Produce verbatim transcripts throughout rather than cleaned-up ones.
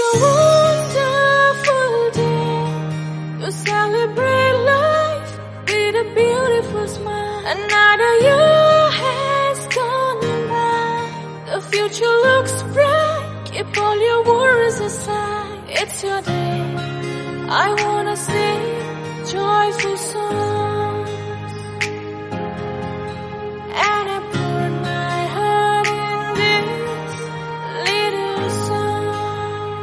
a wonderful day to celebrate life with a beautiful smile. Another year has gone by. The future looks bright. Keep all your worries aside. It's your day. I wanna sing joyful songs, and I put my heart in this little song.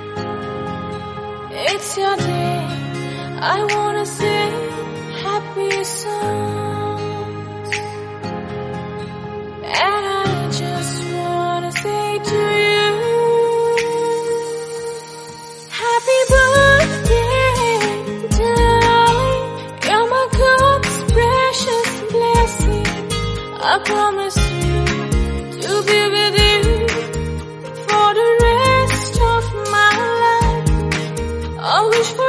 It's your day. I wanna sing happy songs, and I just wanna say to you, happy birthday, darling. You're my God's precious blessing. I promise you to be with you for the rest of my life. I wish for